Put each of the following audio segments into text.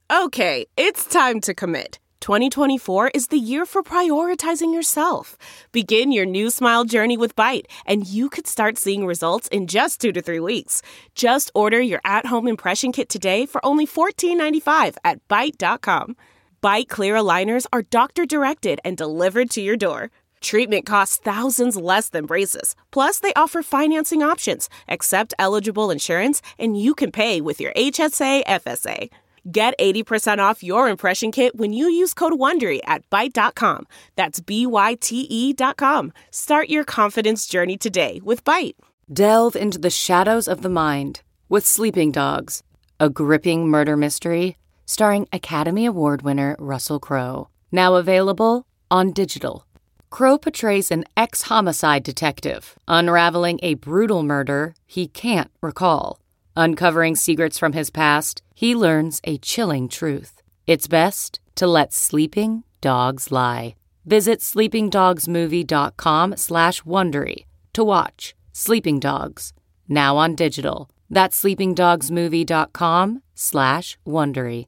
Okay, it's time to commit. 2024 is the year for prioritizing yourself. Begin your new smile journey with Byte, and you could start seeing results in just 2 to 3 weeks. Just order your at-home impression kit today for only $14.95 at Byte.com. Byte Clear aligners are doctor-directed and delivered to your door. Treatment costs thousands less than braces. Plus, they offer financing options, accept eligible insurance, and you can pay with your HSA, FSA. Get 80% off your impression kit when you use code WONDERY at Byte.com. That's BYTE.com. Start your confidence journey today with Byte. Delve into the shadows of the mind with Sleeping Dogs, a gripping murder mystery starring Academy Award winner Russell Crowe. Now available on digital. Crowe portrays an ex-homicide detective unraveling a brutal murder he can't recall. Uncovering secrets from his past, he learns a chilling truth. It's best to let sleeping dogs lie. Visit sleepingdogsmovie.com/Wondery to watch Sleeping Dogs, now on digital. That's sleepingdogsmovie.com/Wondery.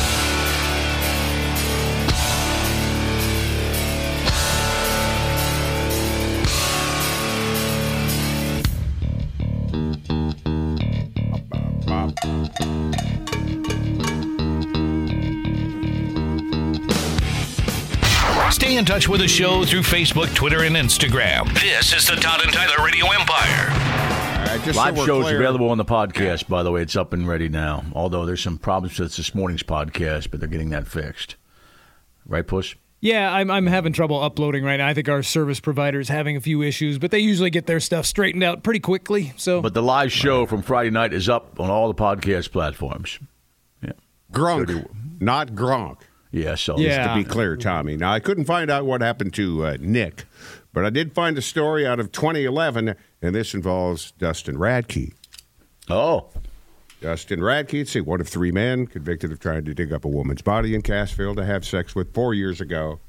Stay in touch with the show through Facebook, Twitter, and Instagram. This is the Todd and Tyler Radio Empire. Live show's available on the podcast, by the way. It's up and ready now. Although there's some problems with this morning's podcast, but they're getting that fixed. Right, Puss? Yeah, I'm having trouble uploading right now. I think our service provider is having a few issues, but they usually get their stuff straightened out pretty quickly. So, but the live show from Friday night is up on all the podcast platforms. Yeah, Grunk, not Gronk. Yeah, so just to be clear, Tommy. Now, I couldn't find out what happened to Nick, but I did find a story out of 2011, and this involves Dustin Radke. Oh. Dustin Radke, one of 3 men convicted of trying to dig up a woman's body in Cassville to have sex with 4 years ago.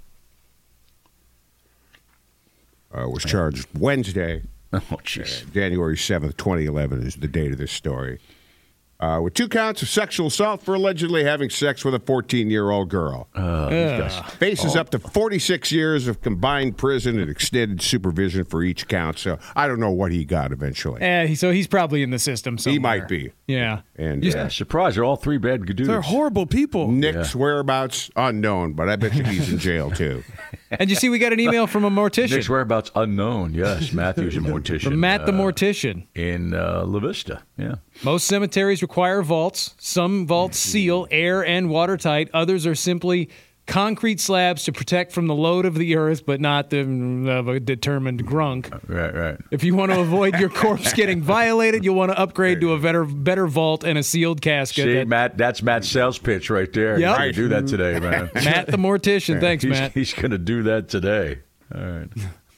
Was charged Wednesday. Oh, jeez. January 7th, 2011 is the date of this story. With 2 counts of sexual assault for allegedly having sex with a 14-year-old girl. Faces up to 46 years of combined prison and extended supervision for each count. So I don't know what he got eventually. So he's probably in the system somewhere. He might be. Yeah. And surprised they're all 3 bad dudes. They're horrible people. Nick's whereabouts unknown, but I bet you he's in jail too. And you see, we got an email from a mortician. Nick's whereabouts unknown. Yes, Matthew's a mortician. From Matt the mortician in La Vista. Yeah. Most cemeteries require vaults. Some vaults seal, air, and watertight. Others are simply concrete slabs to protect from the load of the earth, but not the determined grunk. Right. If you want to avoid your corpse getting violated, you'll want to upgrade to a better vault and a sealed casket. See, Matt, that's Matt's sales pitch right there. Yep. He's going to do that today, man. Matt the mortician. Thanks, Matt. He's going to do that today. All right.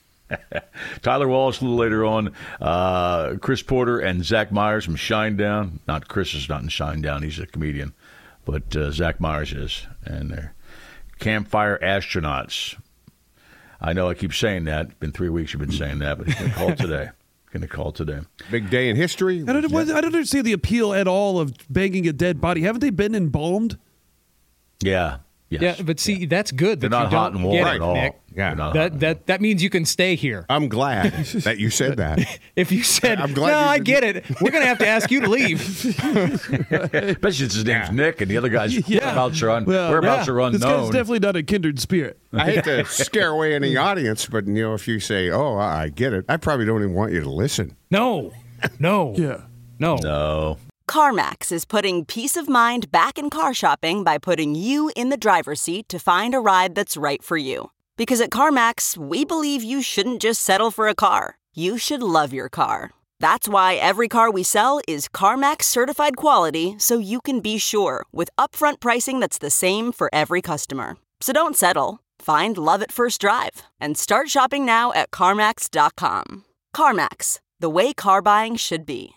Tyler Walsh a little later on. Chris Porter and Zach Myers from Shinedown. Not Chris is not in Shinedown. He's a comedian. But Zach Myers is. And they're Campfire Astronauts. I know I keep saying that. It's been 3 weeks you've been saying that, but he's going to call today. Big day in history. I don't understand the appeal at all of banging a dead body. Haven't they been embalmed? Yeah. Yes. Yeah, but see, that's good. They're that not you hot don't and get warm it, at all. Nick. Yeah. That means you can stay here. I'm glad that you said that. If you said, I'm glad I get it, we're going to have to ask you to leave. Especially since his name's Nick and the other guy's whereabouts are unknown. This guy's definitely not a kindred spirit. I hate to scare away any audience, but if you say, "Oh, I get it," I probably don't even want you to listen. No. Yeah. No. CarMax is putting peace of mind back in car shopping by putting you in the driver's seat to find a ride that's right for you. Because at CarMax, we believe you shouldn't just settle for a car. You should love your car. That's why every car we sell is CarMax certified quality, so you can be sure with upfront pricing that's the same for every customer. So don't settle. Find love at first drive and start shopping now at CarMax.com. CarMax, the way car buying should be.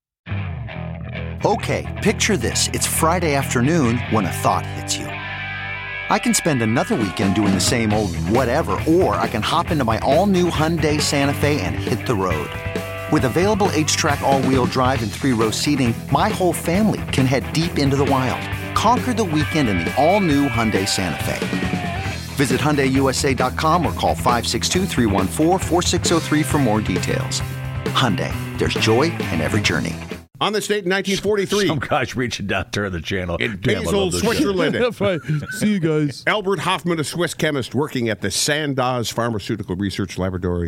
Okay, picture this. It's Friday afternoon when a thought hits you. I can spend another weekend doing the same old whatever, or I can hop into my all-new Hyundai Santa Fe and hit the road. With available H-Track all-wheel drive and 3-row seating, my whole family can head deep into the wild. Conquer the weekend in the all-new Hyundai Santa Fe. Visit HyundaiUSA.com or call 562-314-4603 for more details. Hyundai, there's joy in every journey. On this date in 1943, Some guy's reaching down, turn the channel. in Damn, I Basel, love this show. Switzerland, That's right. See you guys. Albert Hoffman, a Swiss chemist working at the Sandoz Pharmaceutical Research Laboratory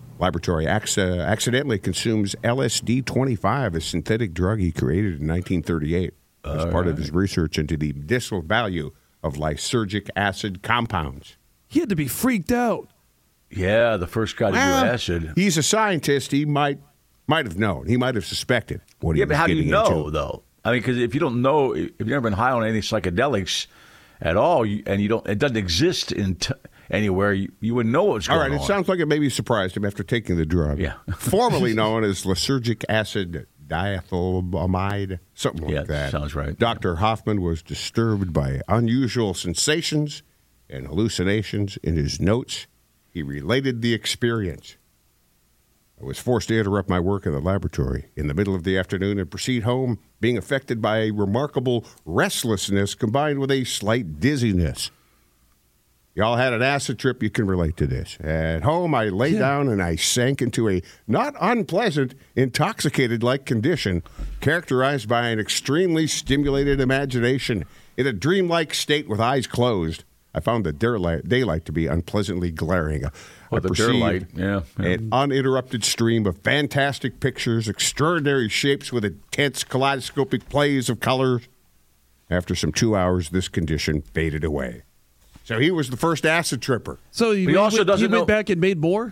accidentally consumes LSD-25, a synthetic drug he created in 1938 as part of his research into the medicinal value of lysergic acid compounds. He had to be freaked out. Yeah, the first guy to do acid. He's a scientist. He might have known. He might have suspected what he was But how do you getting know, into. though? I mean, because if you don't know, if you've never been high on any psychedelics at all, and you don't, it doesn't exist anywhere, you wouldn't know what was going All on. right, it sounds like it maybe surprised him after taking the drug. Yeah. Formerly known as lysergic acid diethylamide, something like that. Sounds right. Dr. Hoffman was disturbed by unusual sensations and hallucinations. In his notes, he related the experience. I was forced to interrupt my work in the laboratory in the middle of the afternoon and proceed home, being affected by a remarkable restlessness combined with a slight dizziness. Y'all had an acid trip, you can relate to this. At home, I lay down and I sank into a not unpleasant, intoxicated-like condition characterized by an extremely stimulated imagination. In a dreamlike state with eyes closed, I found the daylight to be unpleasantly glaring. I the perceived daylight, yeah. an uninterrupted stream of fantastic pictures, extraordinary shapes with intense kaleidoscopic plays of colors. After some 2 hours, this condition faded away. So he was the first acid tripper. So He also doesn't went know- back and made more?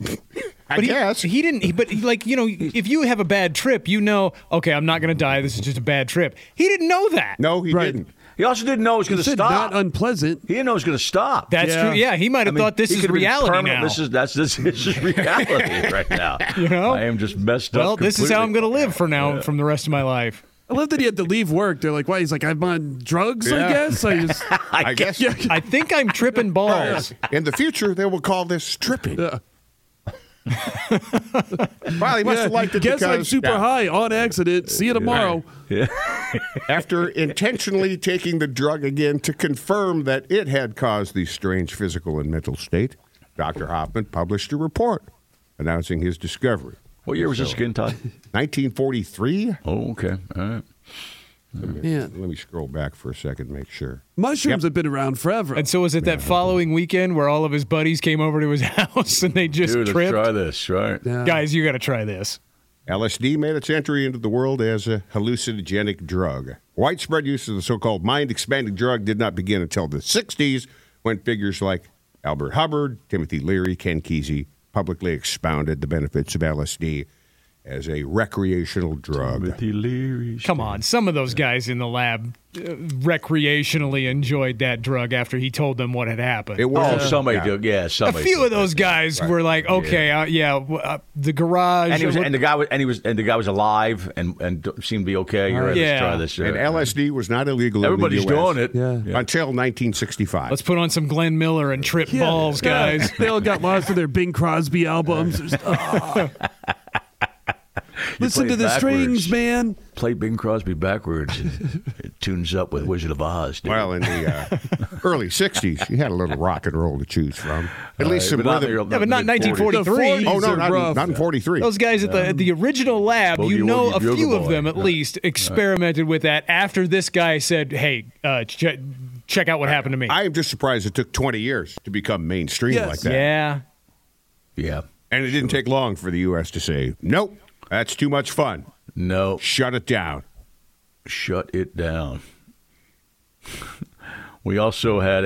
I guess. He didn't. But like, you know, if you have a bad trip, you know, okay, I'm not going to die. This is just a bad trip. He didn't know that. No, he Right. didn't. He also didn't know it was going He to said stop. not unpleasant. He didn't know it was going to stop. That's Yeah. true. Yeah, he might have thought this he is could have been reality permanent. now. This is reality right now. You know? I am just messed Well, up. this is how I'm completely. going to live for now, from the rest of my life. I love that he had to leave work. They're like, why? He's like, I'm on drugs, I Yeah. guess. I just, I guess. I think I'm tripping balls. In the future, they will call this tripping. yeah. Well, he must have liked it Guess because I'm super high on accident. See you tomorrow. after intentionally taking the drug again to confirm that it had caused the strange physical and mental state, Dr. Hoffman published a report announcing his discovery. What year was this again, Todd? 1943? Oh, okay. All right. Man, Let me scroll back for a second, make sure. mushrooms have been around forever. And so was it that following weekend where all of his buddies came over to his house and they just Dude, let's tripped? try this, right? Yeah. Guys, you got to try this. LSD made its entry into the world as a hallucinogenic drug. Widespread use of the so-called mind-expanding drug did not begin until the 60s, when figures like Albert Hubbard, Timothy Leary, Ken Kesey publicly expounded the benefits of LSD as a recreational drug. Timothy Leary. Come on, some of those guys in the lab recreationally enjoyed that drug after he told them what had happened. It was Oh, somebody yeah. did. Yeah, A somebody. few did of those that. guys were like, okay, the garage. And he was, and the guy was alive and seemed to be okay. You're right. Yeah. Let's try this. And LSD was not illegal Everybody's in the US doing it. Yeah. until 1965. Let's put on some Glenn Miller and trip balls, guys. They all got lost in their Bing Crosby albums. Just, oh. Listen play to the backwards. strings, man. Play Bing Crosby backwards. And it tunes up with Wizard of Oz. Dude. Well, in the early 60s, you had a little rock and roll to choose from. At least some But not rhythm. Yeah, but not mid-40s. 1943. The Oh, no, are not, rough. not in 43. Those guys at the original lab, Boogie you know, Woogie a few Bugle of them Boy. at least experimented with that after this guy said, hey, check out what happened to me. I am just surprised it took 20 years to become mainstream Yes. like that. Yeah. Yeah. And it didn't take long for the U.S. to say, nope, that's too much fun. No. Shut it down. Shut it down. We also had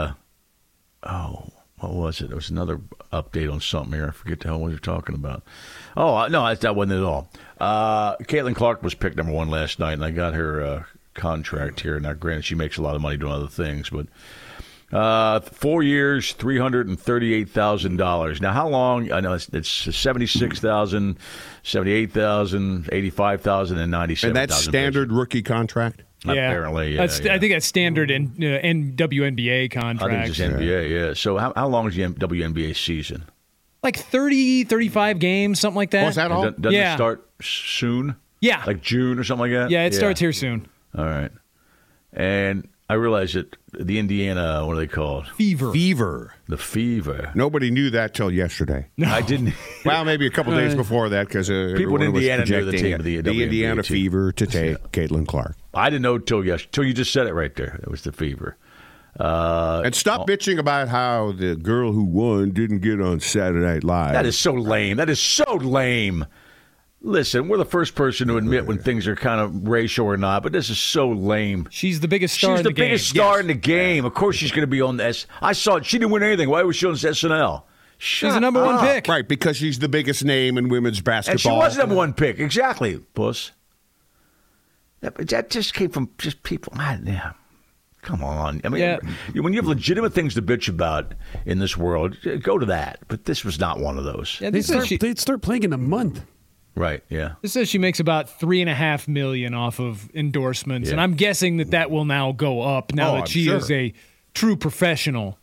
what was it? There was another update on something here. I forget the hell what we were talking about. Oh, no, that wasn't it at all. Caitlin Clark was picked number one last night, and I got her contract here. Now, granted, she makes a lot of money doing other things, but 4 years, $338,000. Now, how long? I know it's $76,000, $78,000, $85,000, and $97,000. And that's standard rookie contract? Apparently, yeah. I think that's standard in WNBA contracts. I think it's just NBA, yeah. So how long is the WNBA season? Like 30, 35 games, something like that. Was that all? Doesn't Yeah. it start soon? Yeah. Like June or something like that? Yeah, it starts here soon. All right. And I realized that the Indiana, what are they called? Fever. The Fever. Nobody knew that till yesterday. I didn't. Well, maybe a couple days before that because people in Indiana knew the team of the Indiana team. Fever to take Caitlin Clark. I didn't know till yesterday. Till you just said it right there. It was the Fever. And stop bitching about how the girl who won didn't get on Saturday Night Live. That is so lame. That is so lame. Listen, we're the first person to admit when things are kind of racial or not, but this is so lame. She's the biggest star in the game. She's the biggest star in the game. Of course she's going to be on this. I saw it. She didn't win anything. Why was she on SNL? She's the number one pick. Right, because she's the biggest name in women's basketball. And she was the number one pick. Exactly, Puss. That just came from just people. Man, yeah. Come on. I mean, when you have legitimate things to bitch about in this world, go to that. But this was not one of those. Yeah, they'd start playing in a month. Right, yeah. This says she makes about $3.5 million off of endorsements, Yeah. and I'm guessing that will now go up now that she is a true professional.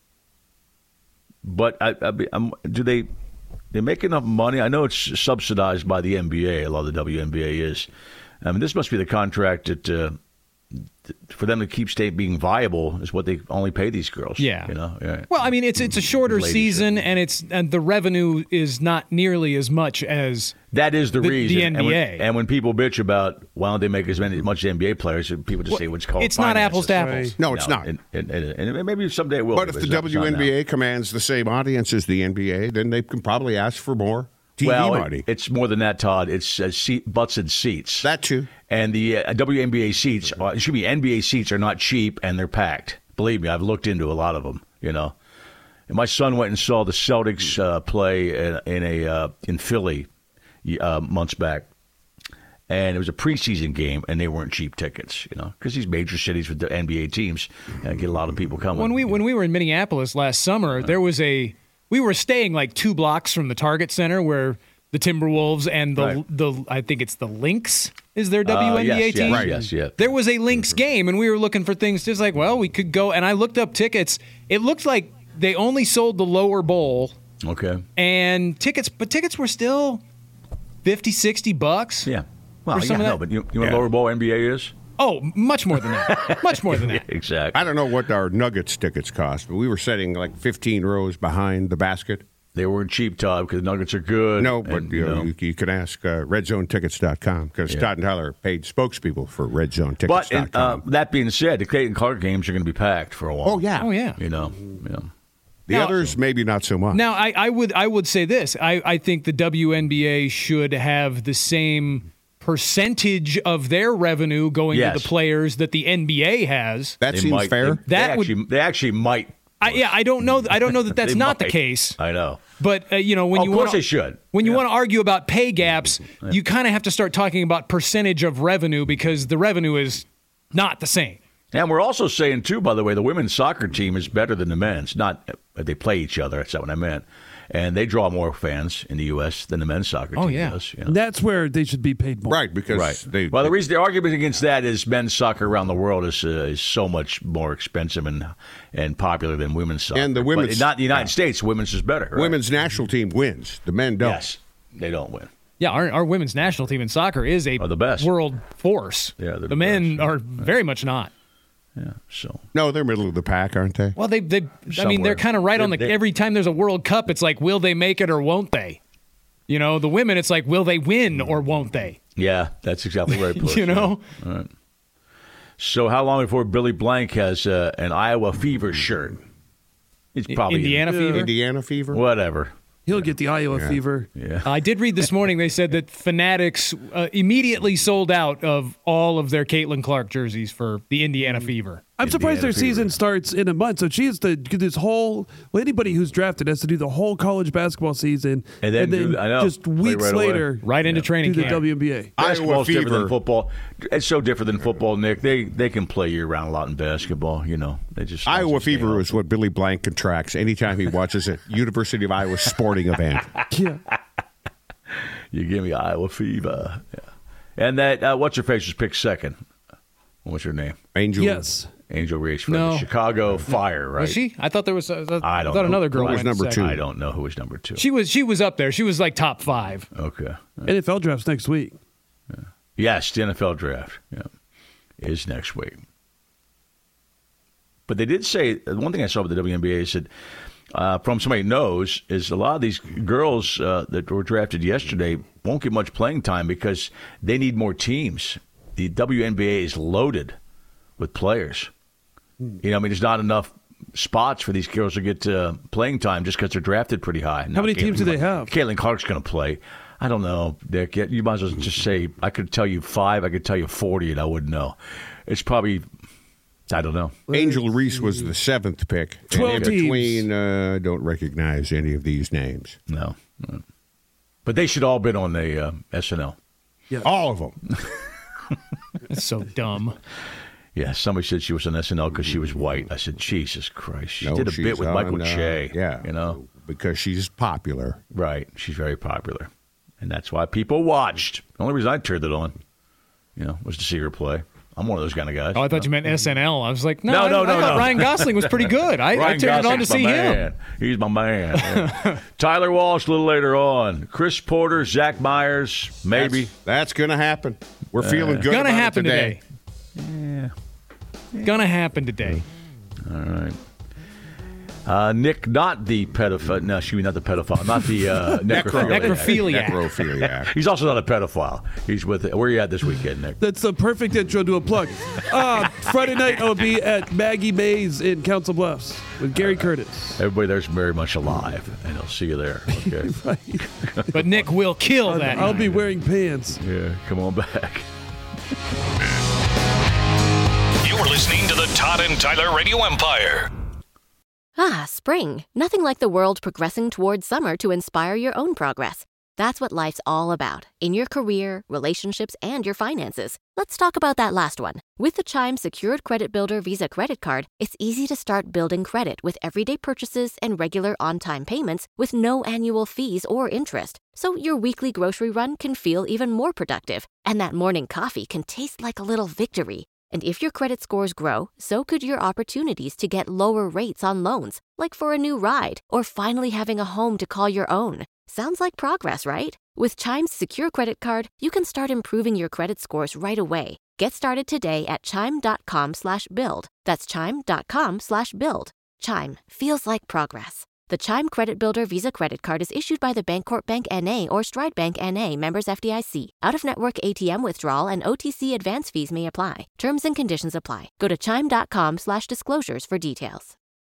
But do they make enough money? I know it's subsidized by the NBA. A lot of the WNBA is. I mean, this must be the contract that for them to keep being viable is what they only pay these girls. Yeah. You know. Yeah. Well, I mean, it's a shorter season, and the revenue is not nearly as much as that is the reason. The NBA. And when people bitch about why don't they make as much NBA players, people just say what's called it's not finances. apples to apples. Right. No, it's not. And maybe someday it will. But if the WNBA commands the same audience as the NBA, then they can probably ask for more TV money. It's more than that, Todd. It's butts and seats. That too. And the WNBA seats, NBA seats are not cheap, and they're packed. Believe me, I've looked into a lot of them. You know, and my son went and saw the Celtics play in Philly months back, and it was a preseason game, and they weren't cheap tickets. You know, because these major cities with the NBA teams get a lot of people coming. When we were in Minneapolis last summer, we were staying like 2 blocks from the Target Center where the Timberwolves and the I think it's the Lynx is their WNBA team. Yes. There was a Lynx game, and we were looking for things just like, well, we could go. And I looked up tickets. It looked like they only sold the lower bowl. Okay. And tickets were still $50-$60. Yeah. Well, but you know what lower bowl NBA is? Oh, much more than that. Much more than that. Exactly. I don't know what our Nuggets tickets cost, but we were sitting like 15 rows behind the basket. They weren't cheap, Todd, because Nuggets are good. No, but you can ask RedZoneTickets.com because Todd and Tyler are paid spokespeople for RedZoneTickets.com. But that being said, the Clayton Clark games are going to be packed for a while. Oh yeah. You know, The others maybe not so much. Now, I would say this. I think the WNBA should have the same percentage of their revenue going to the players that the NBA has. That seems fair. They actually might. I don't know that that's not the case. I know. But when you of course they should. When you want to argue about pay gaps, you kind of have to start talking about percentage of revenue because the revenue is not the same. And we're also saying too, by the way, the women's soccer team is better than the men's. Not they play each other. That's not what I meant. And they draw more fans in the U.S. than the men's soccer team does. You know? That's where they should be paid more. Right, because the argument against that is men's soccer around the world is so much more expensive and popular than women's soccer. And the women's, but not the United States, women's is better. Right? Women's national team wins. The men don't. Yes, they don't win. Yeah, our women's national team in soccer is the best world force. Yeah, the men are very much not. Yeah, so no, they're middle of the pack, aren't they? Well, they're kind of right on the. Every time there's a World Cup, it's like, will they make it or won't they? You know, the women, it's like, will they win or won't they? Yeah, that's exactly right. Push, you know. All right. So, how long before Billy Blank has an Iowa Fever shirt? It's probably Indiana Fever. Indiana Fever. Whatever. He'll get the Iowa fever. Yeah. I did read this morning. They said that Fanatics immediately sold out of all of their Caitlin Clark jerseys for the Indiana Fever. I'm surprised their season starts in a month. So she has to do this whole. Well, anybody who's drafted has to do the whole college basketball season, and then just weeks later, right into training do camp. The WNBA. Basketball's different than football. It's so different than football, Nick. They can play year round a lot in basketball. You know, they just Iowa Fever is what Billy Blank contracts anytime he watches a University of Iowa sporting event. Yeah, you give me Iowa Fever. Yeah, and that what's her face was picked second. What's her name? Angel. Yes. Angel Reese from the Chicago Fire, right? Was she? I thought there was. I don't thought know. another girl was number 2. I don't know who was number 2. She was up there. She was like top 5. Okay. NFL draft's next week. Yeah. Yes, the NFL draft is next week. But they did say, one thing I saw with the WNBA said, from somebody who knows, is a lot of these girls that were drafted yesterday won't get much playing time because they need more teams. The WNBA is loaded with players. There's not enough spots for these girls to get playing time just because they're drafted pretty high. How many teams do they have? Caitlin Clark's going to play. I don't know, Dick. You might as well just say, I could tell you 5, I could tell you 40, and I wouldn't know. It's probably, I don't know. Angel Reese was the 7th pick. 12 teams. Between, don't recognize any of these names. No. But they should all been on the SNL. Yeah. All of them. That's so dumb. Yeah, somebody said she was on SNL because she was white. I said, Jesus Christ. She did a she's bit with Michael Che. Yeah. Because she's popular. Right. She's very popular. And that's why people watched. The only reason I turned it on, was to see her play. I'm one of those kind of guys. Oh, I thought you meant SNL. I was like, no. No. Ryan Gosling was pretty good. I turned it on to see him. He's my man. Yeah. Tyler Walsh a little later on. Chris Porter, Zach Myers, maybe. That's going to happen. We're feeling good gonna about happen it today. Yeah. Gonna happen today. All right. Nick, not the pedophile. No, she was not the pedophile. Not the necrophiliac. Necrophiliac. He's also not a pedophile. He's with. Where are you at this weekend, Nick? That's the perfect intro to a plug. Friday night, I'll be at Maggie Mae's in Council Bluffs with Gary Curtis. Everybody there's very much alive, and I'll see you there. Okay. Right. But Nick will kill that. I'll be wearing pants. Yeah, come on back. You're listening to the Todd and Tyler Radio Empire. Ah, spring. Nothing like the world progressing towards summer to inspire your own progress. That's what life's all about. In your career, relationships, and your finances. Let's talk about that last one. With the Chime Secured Credit Builder Visa Credit Card, it's easy to start building credit with everyday purchases and regular on-time payments with no annual fees or interest. So your weekly grocery run can feel even more productive, and that morning coffee can taste like a little victory. And if your credit scores grow, so could your opportunities to get lower rates on loans, like for a new ride or finally having a home to call your own. Sounds like progress, right? With Chime's Secure Credit Card, you can start improving your credit scores right away. Get started today at chime.com/build. That's chime.com/build. Chime feels like progress. The Chime Credit Builder Visa Credit Card is issued by the Bancorp Bank N.A. or Stride Bank N.A. members FDIC. Out-of-network ATM withdrawal and OTC advance fees may apply. Terms and conditions apply. Go to chime.com/disclosures for details.